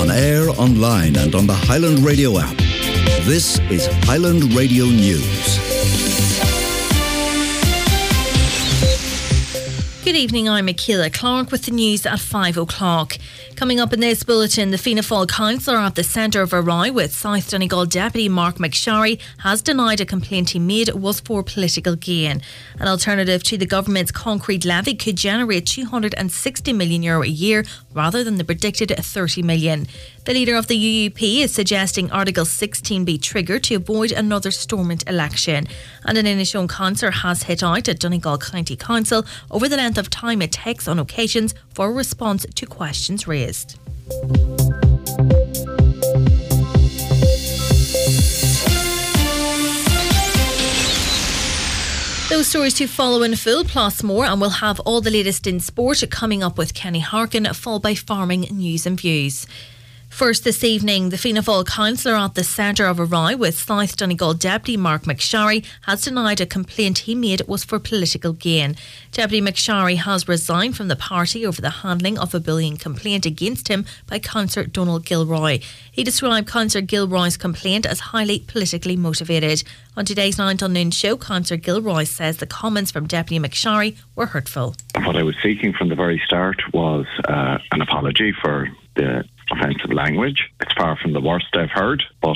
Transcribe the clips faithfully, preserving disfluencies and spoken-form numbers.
On air, online and on the Highland Radio app. This is Highland Radio News. Good evening, I'm Akila Clark with the news at five o'clock. Coming up in this bulletin, the Fianna Fáil councillor at the centre of Arroy with South Donegal Deputy Mark McSharry has denied a complaint he made was for political gain. An alternative to the government's concrete levy could generate two hundred sixty million euro a year rather than the predicted thirty million. The leader of the U U P is suggesting Article sixteen be triggered to avoid another Stormont election. And an Inishowen councillor has hit out at Donegal County Council over the length of time it takes on occasions for a response to questions raised. Those stories to follow in full, plus more, and we'll have all the latest in sport coming up with Kenny Harkin, followed by farming news and views. First this evening, the Fianna Fáil councillor at the centre of Arroy with South Donegal Deputy Mark McSharry has denied a complaint he made was for political gain. Deputy McSharry has resigned from the party over the handling of a bullying complaint against him by Councillor Donald Gilroy. He described Councillor Gilroy's complaint as highly politically motivated. On today's nine till noon show, Councillor Gilroy says the comments from Deputy McSharry were hurtful. What I was seeking from the very start was uh, an apology for the offensive language. It's far from the worst I've heard, but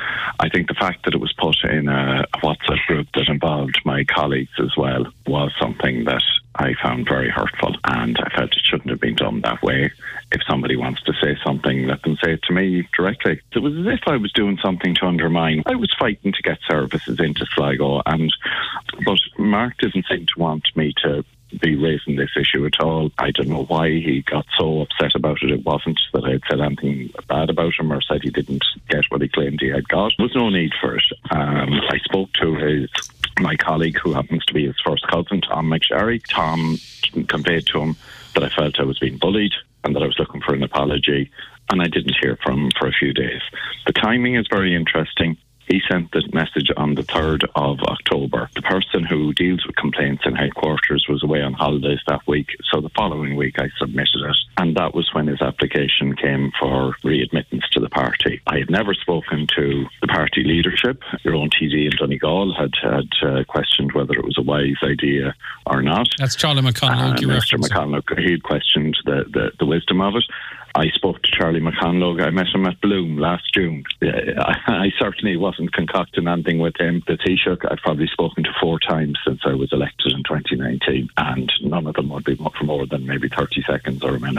I think the fact that it was put in a WhatsApp group that involved my colleagues as well was something that I found very hurtful, and I felt it shouldn't have been done that way. If somebody wants to say something, let them say it to me directly. It was as if I was doing something to undermine. I was fighting to get services into Sligo, and but Mark doesn't seem to want me to be raising this issue at all. I don't know why he got so upset about it. It wasn't that I had said anything bad about him or said he didn't get what he claimed he had got. There was no need for it. Um, I spoke to his my colleague, who happens to be his first cousin, Tom McSharry. Tom conveyed to him that I felt I was being bullied and that I was looking for an apology, and I didn't hear from him for a few days. The timing is very interesting. He sent the message on the third of October. The person who deals with complaints in headquarters was away on holidays that week, so the following week I submitted it, and that was when his application came for readmittance to the party. I had never spoken to the party leadership. Your own T D in Donegal had, had uh, questioned whether it was a wise idea or not. That's Charlie McConlogue. Uh, Mister McConlogue, he had questioned the, the, the wisdom of it. I spoke to Charlie McConlogue. I met him at Bloom last June. I, I certainly wasn't concocting anything with him. The Taoiseach I've probably spoken to four times since I was elected in twenty nineteen, and none of them would be for more than maybe thirty seconds or a minute.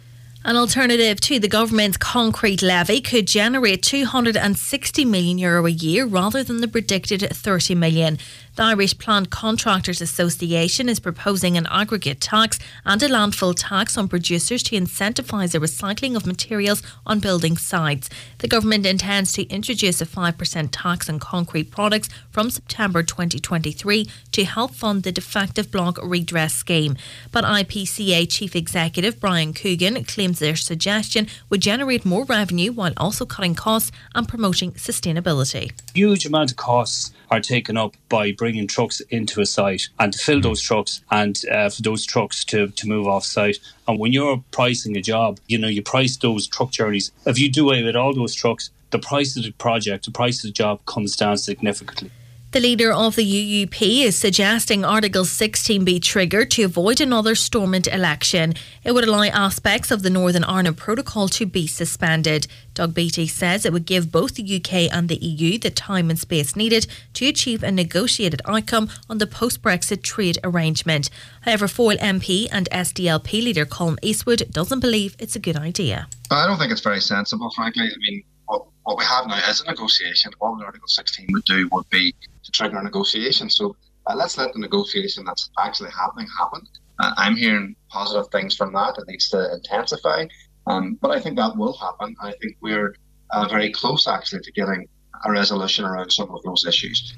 An alternative to the government's concrete levy could generate two hundred sixty million euro a year rather than the predicted thirty million. The Irish Plant Contractors Association is proposing an aggregate tax and a landfill tax on producers to incentivise the recycling of materials on building sites. The government intends to introduce a five percent tax on concrete products from September twenty twenty-three to help fund the defective block redress scheme. But I P C A Chief Executive Brian Coogan claims their suggestion would generate more revenue while also cutting costs and promoting sustainability. Huge amount of costs are taken up by bringing trucks into a site and to fill those trucks and uh, for those trucks to, to move off site. And when you're pricing a job, you know, you price those truck journeys. If you do away with all those trucks, the price of the project, the price of the job comes down significantly. The leader of the U U P is suggesting Article sixteen be triggered to avoid another Stormont election. It would allow aspects of the Northern Ireland Protocol to be suspended. Doug Beattie says it would give both the U K and the E U the time and space needed to achieve a negotiated outcome on the post-Brexit trade arrangement. However, Foyle M P and S D L P leader Colm Eastwood doesn't believe it's a good idea. I don't think it's very sensible, frankly. I mean, what, what we have now is a negotiation. What Article sixteen would do would be to trigger a negotiation. So uh, let's let the negotiation that's actually happening happen. Uh, I'm hearing positive things from that. It needs to intensify. Um, but I think that will happen. I think we're uh, very close, actually, to getting a resolution around some of those issues.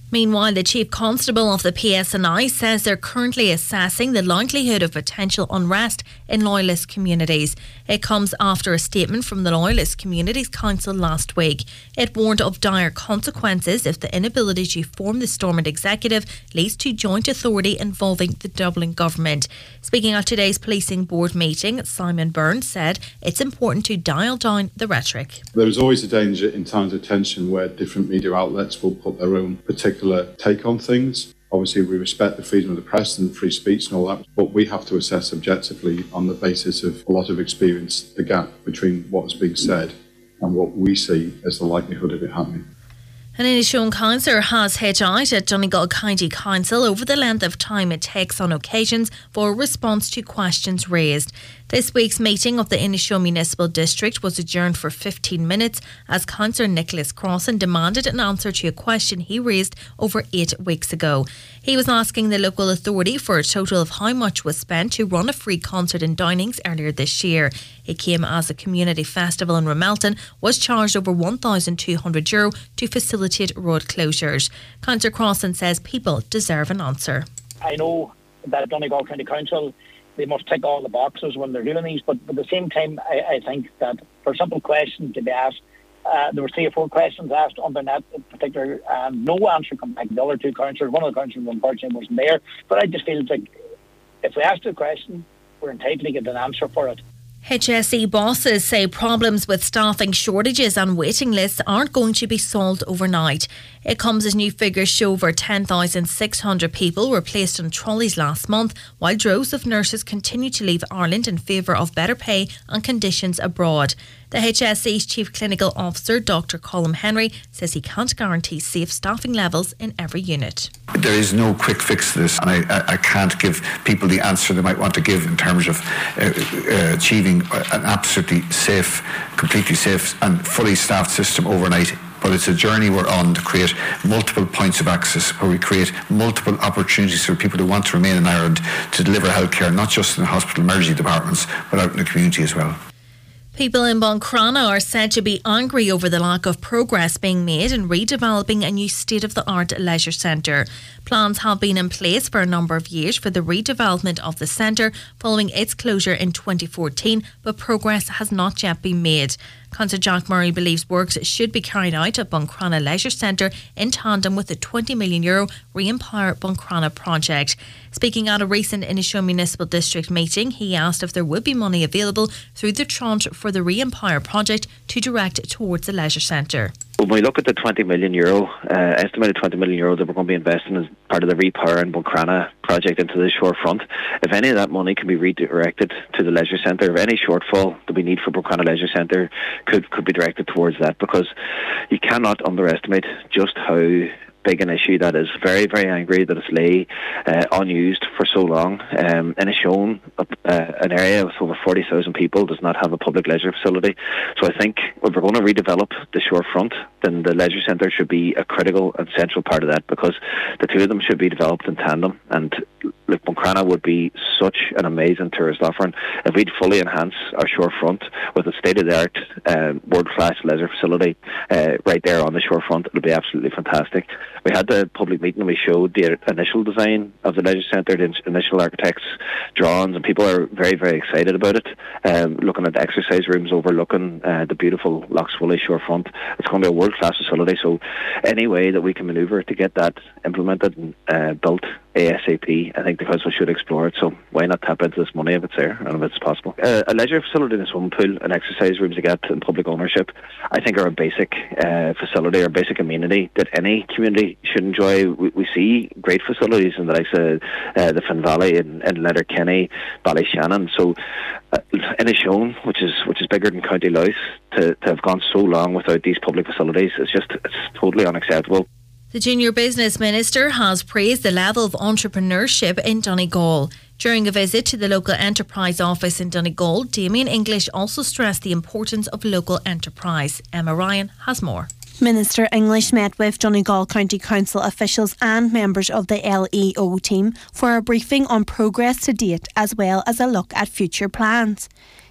Meanwhile, the Chief Constable of the P S N I says they're currently assessing the likelihood of potential unrest in Loyalist communities. It comes after a statement from the Loyalist Communities Council last week. It warned of dire consequences if the inability to form the Stormont executive leads to joint authority involving the Dublin government. Speaking at today's policing board meeting, Simon Byrne said it's important to dial down the rhetoric. There's always a danger in times of tension where different media outlets will put their own particular take on things. Obviously, we respect the freedom of the press and free speech and all that, but we have to assess objectively on the basis of a lot of experience the gap between what's being said and what we see as the likelihood of it happening. An Inishowen councillor has hitched out at Donegal County Council over the length of time it takes on occasions for a response to questions raised. This week's meeting of the Inishowen Municipal District was adjourned for fifteen minutes as Councillor Nicholas Crossan demanded an answer to a question he raised over eight weeks ago. He was asking the local authority for a total of how much was spent to run a free concert in Downings earlier this year. It came as a community festival in Ramelton was charged over one thousand two hundred euro to facilitate road closures. Councillor Crossan says people deserve an answer. I know that Donegal County Council, they must tick all the boxes when they're doing these, but at the same time, I, I think that for simple questions to be asked, uh, there were three or four questions asked under that particular, and no answer come back. The other two councillors, one of the councillors unfortunately wasn't there, but I just feel like if we ask a question, we're entitled to get an answer for it. H S E bosses say problems with staffing shortages and waiting lists aren't going to be solved overnight. It comes as new figures show over ten thousand six hundred people were placed on trolleys last month, while droves of nurses continue to leave Ireland in favour of better pay and conditions abroad. The H S E's Chief Clinical Officer, Doctor Colm Henry, says he can't guarantee safe staffing levels in every unit. There is no quick fix to this, and I, I can't give people the answer they might want to give in terms of uh, uh, achieving an absolutely safe, completely safe and fully staffed system overnight. But it's a journey we're on to create multiple points of access where we create multiple opportunities for people who want to remain in Ireland to deliver healthcare, not just in the hospital emergency departments, but out in the community as well. People in Buncrana are said to be angry over the lack of progress being made in redeveloping a new state-of-the-art leisure centre. Plans have been in place for a number of years for the redevelopment of the centre following its closure in twenty fourteen, but progress has not yet been made. Councillor Jack Murray believes works should be carried out at Buncrana Leisure Centre in tandem with the twenty million euro Re-Empower Buncrana project. Speaking at a recent Inishowen Municipal District meeting, he asked if there would be money available through the tranche for the Re-Empower project to direct towards the leisure centre. When we look at the twenty million euro, uh, estimated twenty million euro that we're going to be investing as part of the Repower and Buncrana project into the shorefront, if any of that money can be redirected to the leisure centre, if any shortfall that we need for Buncrana Leisure Centre could, could be directed towards that, because you cannot underestimate just how big an issue that is. Very, very angry that it's lay uh, unused for so long. Um, and it's shown uh, an area with over forty thousand people does not have a public leisure facility. So I think if we're going to redevelop the shorefront, then the leisure centre should be a critical and central part of that, because the two of them should be developed in tandem. And look, Buncrana would be such an amazing tourist offering if we'd fully enhance our shorefront with a state-of-the-art um, world-class leisure facility uh, right there on the shorefront. It would be absolutely fantastic. We had the public meeting and we showed the initial design of the leisure centre, the initial architects' drawings, and people are very, very excited about it. Um, looking at the exercise rooms overlooking uh, the beautiful Lough Swilly shorefront, it's going to be a world-class facility. So any way that we can manoeuvre to get that implemented and uh, built ASAP, I think the council should explore it. So why not tap into this money if it's there and if it's possible? Uh, a leisure facility and a swimming pool and exercise rooms to get in public ownership, I think are a basic uh, facility or a basic amenity that any community should enjoy. We, we see great facilities in the likes of uh, the Finn Valley and, and Letterkenny, Ballyshannon. So uh, Inishowen, which is which is bigger than County Louth, to, to have gone so long without these public facilities, it's just it's totally unacceptable. The Junior Business Minister has praised the level of entrepreneurship in Donegal. During a visit to the local enterprise office in Donegal, Damien English also stressed the importance of local enterprise. Emma Ryan has more. Minister English met with Donegal County Council officials and members of the L E O team for a briefing on progress to date, as well as a look at future plans.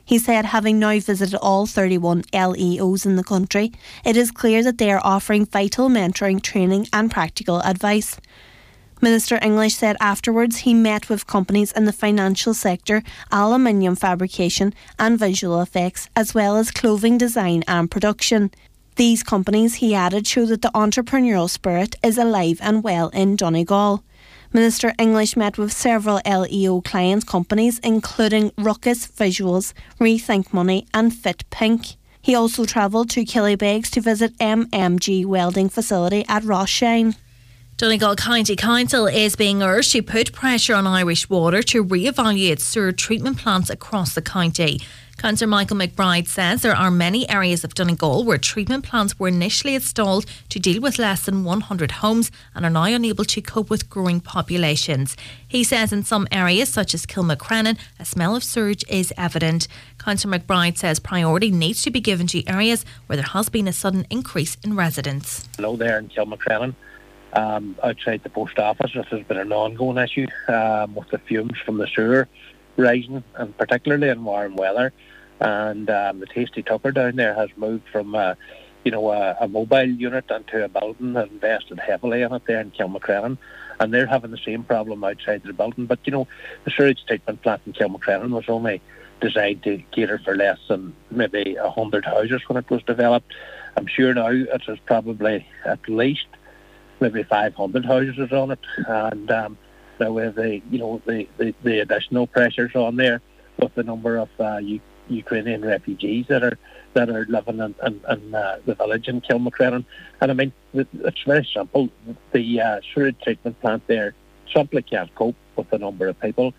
He said, having now visited all thirty-one L E Os in the country, it is clear that they are offering vital mentoring, training and practical advice. Minister English said afterwards he met with companies in the financial sector, aluminium fabrication and visual effects, as well as clothing design and production. These companies, he added, show that the entrepreneurial spirit is alive and well in Donegal. Minister English met with several L E O client companies, including Ruckus Visuals, Rethink Money and Fit Pink. He also travelled to Killybegs to visit M M G welding facility at Rothschild. Donegal County Council is being urged to put pressure on Irish Water to re-evaluate sewer treatment plants across the county. Councillor Michael McBride says there are many areas of Donegal where treatment plants were initially installed to deal with less than one hundred homes and are now unable to cope with growing populations. He says in some areas, such as Kilmacrennan, a smell of sewage is evident. Councillor McBride says priority needs to be given to areas where there has been a sudden increase in residents. Hello there in Kilmacrennan. Um, outside the post office, this has been an ongoing issue um, with the fumes from the sewer rising, and particularly in warm weather. And um, the Tasty Tucker down there has moved from uh, you know a, a mobile unit into a building and invested heavily in it there in Kilmacrennan, and they're having the same problem outside the building. But you know, the sewage treatment plant in Kilmacrennan was only designed to cater for less than maybe a hundred houses when it was developed. I'm sure now it is probably at least maybe five hundred houses on it, and um, now we have the you know the, the, the additional pressures on there with the number of uh, U- Ukrainian refugees that are that are living in, in, in uh, the village in Kilmacrennan. And I mean, it's very simple. The uh, sewage treatment plant there simply can't cope with the number of people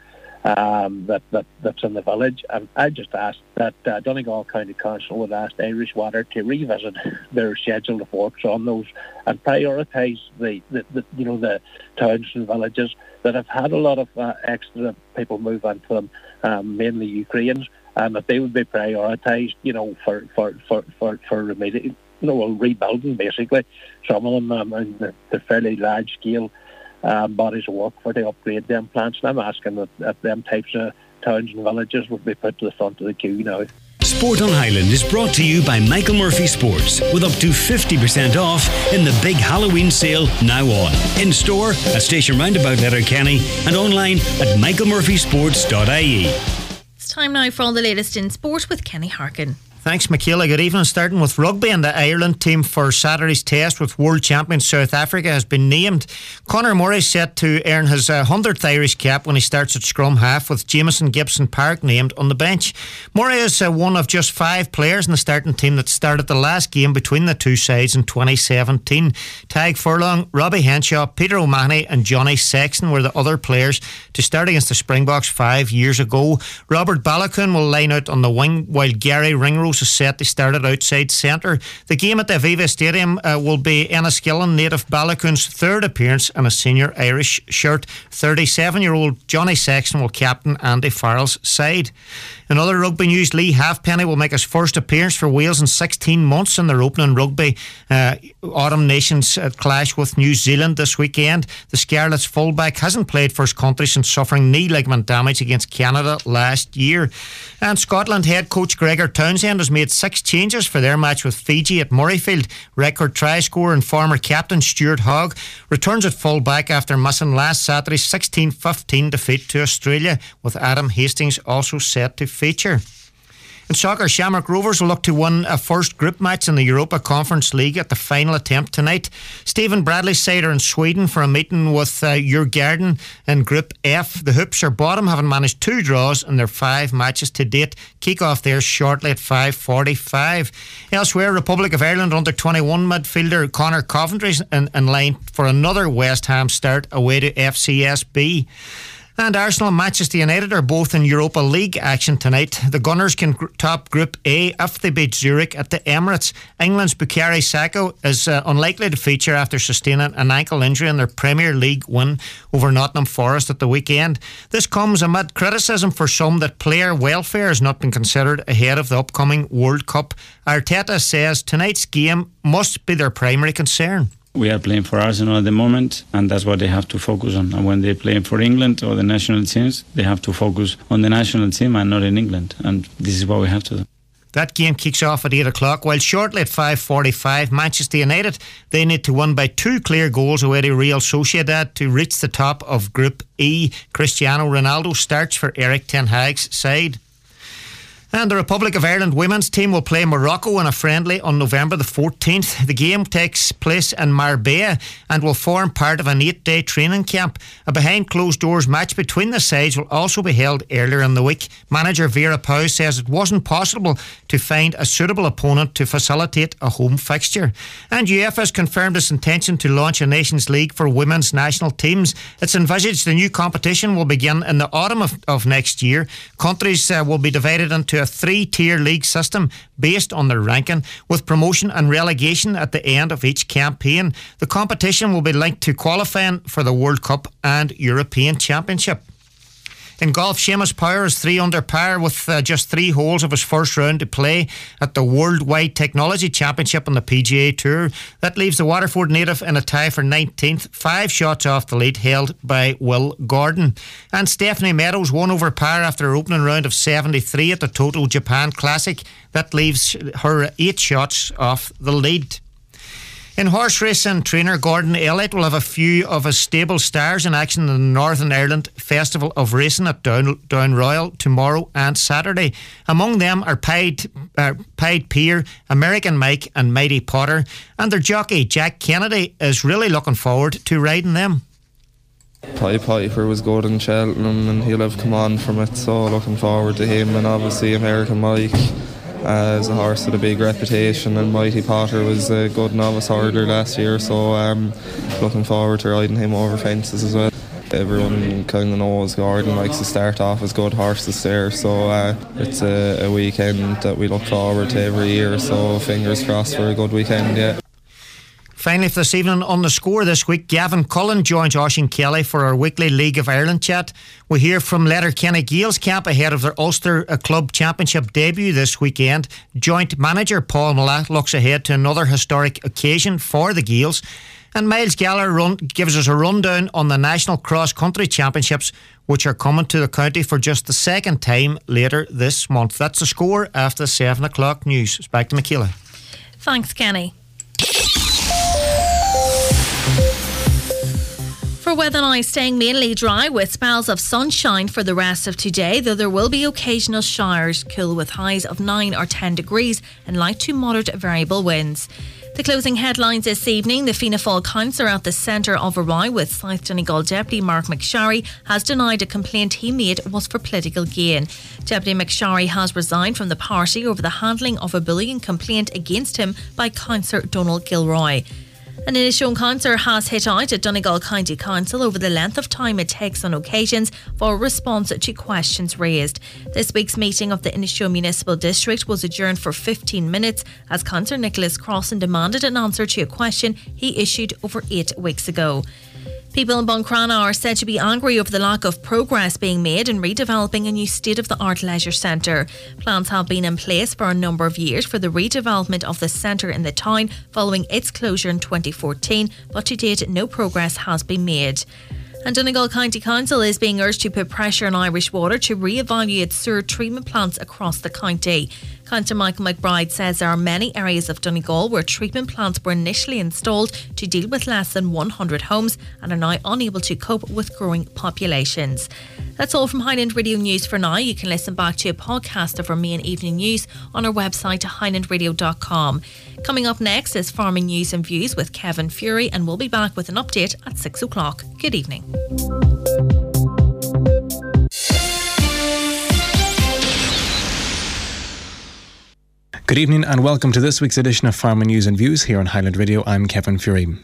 um, that, that that's in the village. And I just asked that uh, Donegal County Council would ask Irish Water to revisit their schedule of works on those and prioritise the, the, the you know the towns and villages that have had a lot of uh, extra people move into them, um, mainly Ukrainians, and that they would be prioritised, you know, for for for for, for remediating, you know, well, rebuilding basically. Some of them, um, and they're, they're fairly large scale um, bodies of work for to upgrade them plants. And I'm asking that, that them types of towns and villages would be put to the front of the queue now. Sport on Highland is brought to you by Michael Murphy Sports, with up to fifty percent off in the big Halloween sale now on. In store at Station Roundabout Letterkenny and online at michael murphy sports dot I E. It's time now for all the latest in sport with Kenny Harkin. Thanks, Michaela. Good evening. Starting with rugby, and the Ireland team for Saturday's test with world champion South Africa has been named. Conor Murray set to earn his uh, hundredth Irish cap when he starts at scrum half, with Jamieson Gibson Park named on the bench. Murray is uh, one of just five players in the starting team that started the last game between the two sides in twenty seventeen. Tadhg Furlong, Robbie Henshaw, Peter O'Mahony and Johnny Sexton were the other players to start against the Springboks five years ago. Robert Balogun will line out on the wing, while Gary Ringrose is set to start at outside centre. The game at the Aviva Stadium uh, will be Enniskillen native Balogun's third appearance in a senior Irish shirt. thirty-seven-year-old Johnny Sexton will captain Andy Farrell's side. In other rugby news, Lee Halfpenny will make his first appearance for Wales in sixteen months in their opening rugby uh, Autumn Nations uh, clash with New Zealand this weekend. The Scarlets fullback hasn't played for his country since suffering knee ligament damage against Canada last year. And Scotland head coach Gregor Townsend has made six changes for their match with Fiji at Murrayfield. Record try scorer and former captain Stuart Hogg returns at fullback after missing last Saturday's sixteen fifteen defeat to Australia, with Adam Hastings also set to feature. In soccer, Shamrock Rovers will look to win a first group match in the Europa Conference League at the final attempt tonight. Stephen Bradley's side are in Sweden for a meeting with uh, Djurgården in Group F. The Hoops are bottom, having managed two draws in their five matches to date. Kick off there shortly at five forty-five. Elsewhere, Republic of Ireland under twenty-one midfielder Conor Coventry's in, in line for another West Ham start away to F C S B. And Arsenal and Manchester United are both in Europa League action tonight. The Gunners can gr- top Group A if they beat Zurich at the Emirates. England's Bukayo Saka is uh, unlikely to feature after sustaining an ankle injury in their Premier League win over Nottingham Forest at the weekend. This comes amid criticism for some that player welfare has not been considered ahead of the upcoming World Cup. Arteta says tonight's game must be their primary concern. We are playing for Arsenal at the moment, and that's what they have to focus on. And when they play for England or the national teams, they have to focus on the national team and not in England. And this is what we have to do. That game kicks off at eight o'clock, while shortly at five forty-five, Manchester United, they need to win by two clear goals away to Real Sociedad to reach the top of Group E. Cristiano Ronaldo starts for Erik ten Hag's side. And the Republic of Ireland women's team will play Morocco in a friendly on November the fourteenth. The game takes place in Marbella and will form part of an eight-day training camp. A behind-closed-doors match between the sides will also be held earlier in the week. Manager Vera Pauw says it wasn't possible to find a suitable opponent to facilitate a home fixture. And UEFA has confirmed its intention to launch a Nations League for women's national teams. It's envisaged the new competition will begin in the autumn of, of next year. Countries uh, will be divided into a three-tier league system based on their ranking, with promotion and relegation at the end of each campaign. The competition will be linked to qualifying for the World Cup and European Championship. In golf, Seamus Power is three under par with uh, just three holes of his first round to play at the Worldwide Technology Championship on the P G A Tour. That leaves the Waterford native in a tie for nineteenth, five shots off the lead held by Will Gordon. And Stephanie Meadows won over par after her opening round of seventy-three at the Toto Japan Classic. That leaves her eight shots off the lead. In horse racing, trainer Gordon Elliott will have a few of his stable stars in action in the Northern Ireland Festival of Racing at Down, Down Royal tomorrow and Saturday. Among them are Pied, uh, Pied Pier, American Mike and Mighty Potter, and their jockey Jack Kennedy is really looking forward to riding them. Pied Piper was good in Cheltenham and he'll have come on from it, so looking forward to him. And obviously American Mike Uh, as a horse with a big reputation, and Mighty Potter was a good novice hurdler last year, so um, looking forward to riding him over fences as well. Everyone kind of knows Gordon likes to start off as good horses there, so uh, it's a, a weekend that we look forward to every year, so fingers crossed for a good weekend, yeah. Finally, for this evening on The Score this week, Gavin Cullen joins Oisin Kelly for our weekly League of Ireland chat. We hear from Letterkenny Gaels camp ahead of their Ulster Club Championship debut this weekend. Joint manager Paul Malott looks ahead to another historic occasion for the Gaels. And Miles Gallagher run, gives us a rundown on the National Cross Country Championships, which are coming to the county for just the second time later this month. That's The Score after the seven o'clock news. It's back to Michaela. Thanks, Kenny. For weather now, staying mainly dry with spells of sunshine for the rest of today, though there will be occasional showers, cool with highs of nine or ten degrees and light to moderate variable winds. The closing headlines this evening: the Fianna Fáil councillor at the centre of Arroy with South Donegal Deputy Mark McSharry has denied a complaint he made was for political gain. Deputy McSharry has resigned from the party over the handling of a bullying complaint against him by Councillor Donald Gilroy. An Inishowen councillor has hit out at Donegal County Council over the length of time it takes on occasions for a response to questions raised. This week's meeting of the Inishowen Municipal District was adjourned for fifteen minutes as Councillor Nicholas Crossan demanded an answer to a question he issued over eight weeks ago. People in Buncrana are said to be angry over the lack of progress being made in redeveloping a new state-of-the-art leisure centre. Plans have been in place for a number of years for the redevelopment of the centre in the town following its closure in twenty fourteen, but to date no progress has been made. And Donegal County Council is being urged to put pressure on Irish Water to re-evaluate sewer treatment plants across the county. Councillor Michael McBride says there are many areas of Donegal where treatment plants were initially installed to deal with less than one hundred homes and are now unable to cope with growing populations. That's all from Highland Radio News for now. You can listen back to a podcast of our main evening news on our website highland radio dot com. Coming up next is Farming News and Views with Kevin Fury, and we'll be back with an update at six o'clock. Good evening. Good evening and welcome to this week's edition of Farming News and Views here on Highland Radio. I'm Kevin Fury.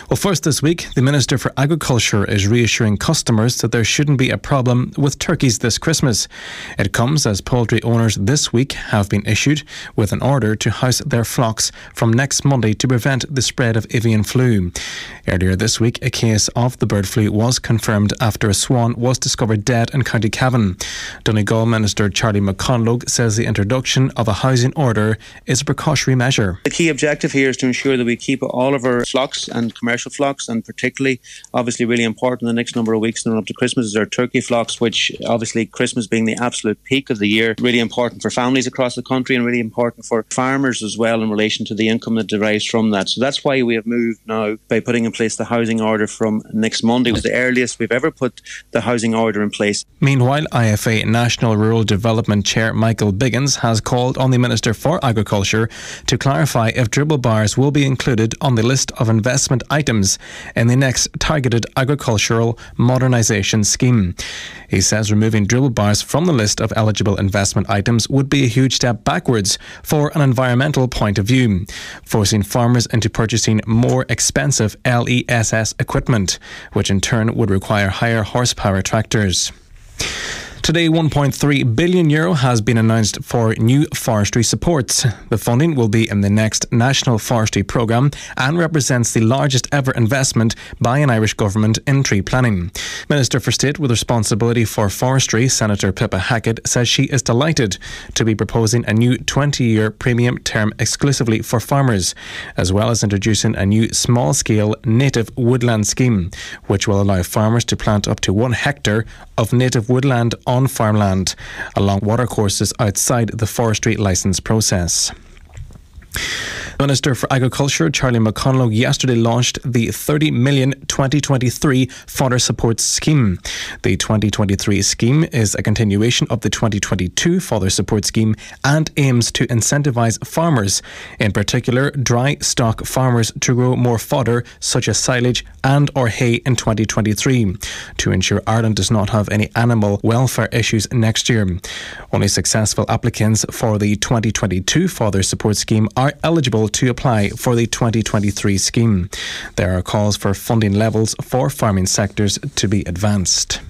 Well, first this week, the Minister for Agriculture is reassuring customers that there shouldn't be a problem with turkeys this Christmas. It comes as poultry owners this week have been issued with an order to house their flocks from next Monday to prevent the spread of avian flu. Earlier this week, a case of the bird flu was confirmed after a swan was discovered dead in County Cavan. Donegal Minister Charlie McConlogue says the introduction of a housing order is a precautionary measure. The key objective here is to ensure that we keep all of our flocks and commercial flocks, and particularly, obviously really important the next number of weeks and up to Christmas is our turkey flocks, which obviously Christmas being the absolute peak of the year, really important for families across the country and really important for farmers as well in relation to the income that derives from that. So that's why we have moved now by putting in place the housing order from next Monday. It was the earliest we've ever put the housing order in place. Meanwhile, I F A National Rural Development Chair Michael Biggins has called on the Minister for Agriculture to clarify if dribble bars will be included on the list of investment items in the next targeted agricultural modernisation scheme. He says removing dribble bars from the list of eligible investment items would be a huge step backwards for an environmental point of view, forcing farmers into purchasing more expensive L E S S equipment, which in turn would require higher horsepower tractors. Today, one point three billion euro has been announced for new forestry supports. The funding will be in the next National Forestry Programme and represents the largest ever investment by an Irish government in tree planning. Minister for State with responsibility for forestry, Senator Pippa Hackett, says she is delighted to be proposing a new twenty-year premium term exclusively for farmers, as well as introducing a new small-scale native woodland scheme, which will allow farmers to plant up to one hectare of native woodland on farmland along watercourses outside the forestry licence process. Minister for Agriculture Charlie McConlogue yesterday launched the thirty million twenty twenty-three fodder support scheme. The twenty twenty-three scheme is a continuation of the twenty twenty-two fodder support scheme and aims to incentivise farmers, in particular dry stock farmers, to grow more fodder such as silage and or hay in twenty twenty-three to ensure Ireland does not have any animal welfare issues next year. Only successful applicants for the twenty twenty-two fodder support scheme are eligible to apply for the twenty twenty-three scheme. There are calls for funding levels for farming sectors to be advanced.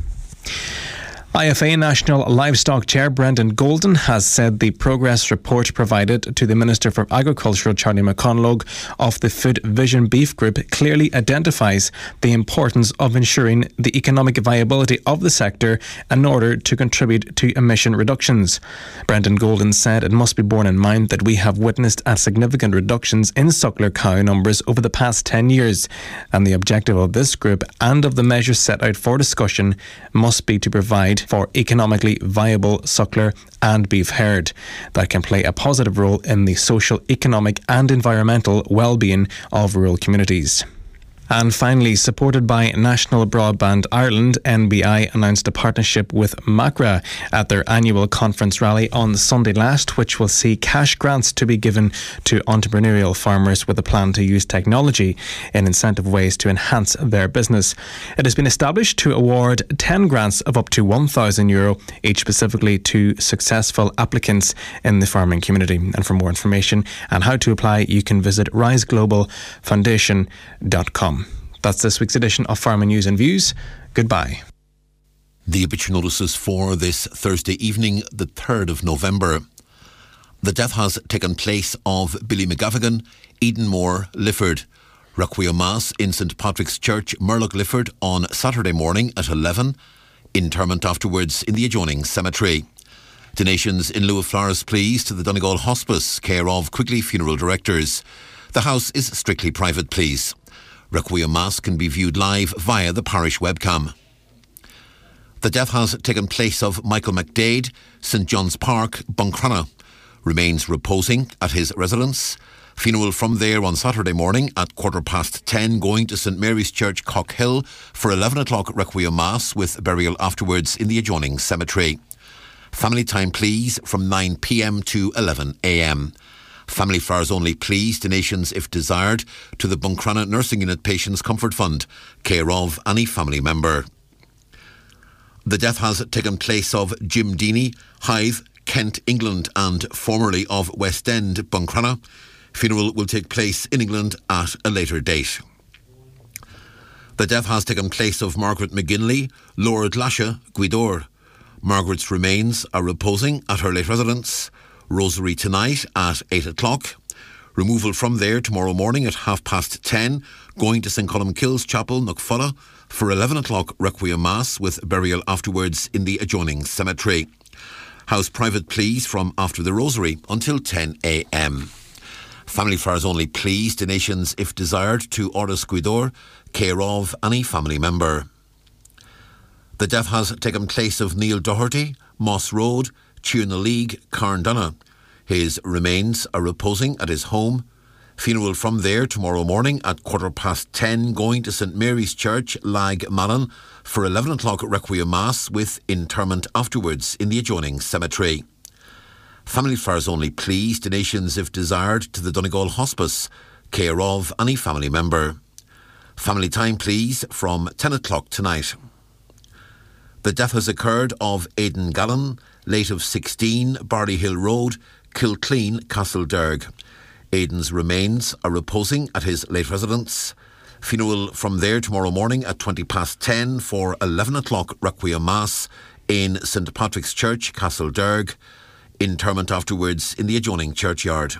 I F A National Livestock Chair Brendan Golden has said the progress report provided to the Minister for Agriculture Charlie McConlogue of the Food Vision Beef Group clearly identifies the importance of ensuring the economic viability of the sector in order to contribute to emission reductions. Brendan Golden said it must be borne in mind that we have witnessed a significant reductions in suckler cow numbers over the past ten years, and the objective of this group and of the measures set out for discussion must be to provide for economically viable suckler and beef herd that can play a positive role in the social, economic and environmental well-being of rural communities. And finally, supported by National Broadband Ireland, N B I announced a partnership with Macra at their annual conference rally on Sunday last, which will see cash grants to be given to entrepreneurial farmers with a plan to use technology in incentive ways to enhance their business. It has been established to award ten grants of up to one thousand euro, each specifically to successful applicants in the farming community. And for more information and how to apply, you can visit rise global foundation dot com. That's this week's edition of Farming News and Views. Goodbye. The obituary notices for this Thursday evening, the third of November. The death has taken place of Billy McGavigan, Edenmore, Lifford. Requiem Mass in St Patrick's Church, Murlough, Lifford on Saturday morning at eleven. Interment afterwards in the adjoining cemetery. Donations in lieu of flowers, please, to the Donegal Hospice, care of Quigley Funeral Directors. The house is strictly private, please. Requiem Mass can be viewed live via the parish webcam. The death has taken place of Michael McDade, St John's Park, Buncrana. Remains reposing at his residence. Funeral from there on Saturday morning at quarter past ten, going to St Mary's Church, Cockhill for eleven o'clock Requiem Mass with burial afterwards in the adjoining cemetery. Family time, please, from nine p m to eleven a m. Family flowers only, please. Donations, if desired, to the Buncrana Nursing Unit Patients Comfort Fund, care of any family member. The death has taken place of Jim Deeney, Hythe, Kent, England, and formerly of West End, Buncrana. Funeral will take place in England at a later date. The death has taken place of Margaret McGinley, Lord Lasha, Gweedore. Margaret's remains are reposing at her late residence, Rosary tonight at eight o'clock. Removal from there tomorrow morning at half past ten, going to Saint Columkille's Chapel, Knockfulla, for eleven o'clock Requiem Mass with burial afterwards in the adjoining cemetery. House private pleas from after the Rosary until ten a.m. Family flowers only please, donations if desired to Ordis Gweedore, care of any family member. The death has taken place of Neil Doherty, Moss Road, Tierna League, Carndonagh. His remains are reposing at his home. Funeral from there tomorrow morning at quarter past ten, going to St Mary's Church, Lag Malin, for eleven o'clock Requiem Mass with interment afterwards in the adjoining cemetery. Family flowers only please, donations if desired to the Donegal Hospice, care of any family member. Family time please from ten o'clock tonight. The death has occurred of Aidan Gallen, late of sixteen, Barley Hill Road, Kilclean, Castlederg. Aidan's remains are reposing at his late residence. Funeral from there tomorrow morning at twenty past ten for eleven o'clock Requiem Mass in St Patrick's Church, Castlederg. Interment afterwards in the adjoining churchyard.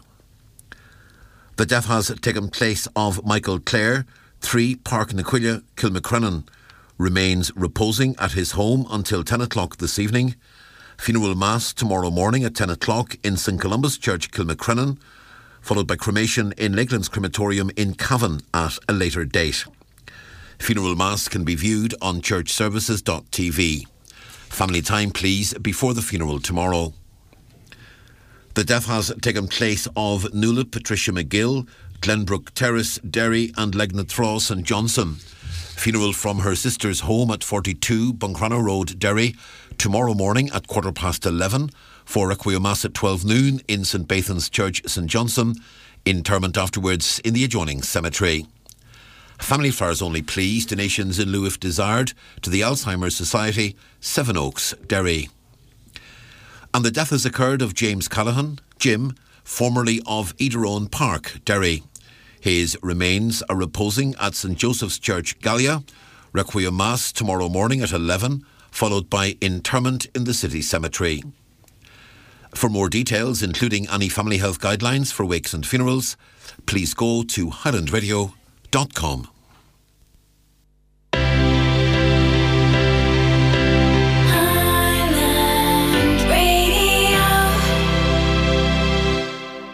The death has taken place of Michael Clare, three Park Naquilla, Kilmacrennan. Remains reposing at his home until ten o'clock this evening. Funeral Mass tomorrow morning at ten o'clock in St Columba's Church, Kilmacrennan, followed by cremation in Lakelands Crematorium in Cavan at a later date. Funeral Mass can be viewed on church services dot t v. Family time please before the funeral tomorrow. The death has taken place of Nula Patricia McGill, Glenbrook Terrace, Derry and Legnatraw St Johnson. Funeral from her sister's home at forty-two Buncrana Road, Derry, tomorrow morning at quarter past eleven for Requiem Mass at twelve noon in St Bathan's Church, St Johnson. Interment afterwards in the adjoining cemetery. Family flowers only please, donations in lieu if desired to the Alzheimer's Society, Seven Oaks, Derry. And the death has occurred of James Callaghan, Jim, formerly of Ederone Park, Derry. His remains are reposing at St Joseph's Church, Gallia. Requiem Mass tomorrow morning at eleven, followed by interment in the city cemetery. For more details, including any family health guidelines for wakes and funerals, please go to highland radio dot com.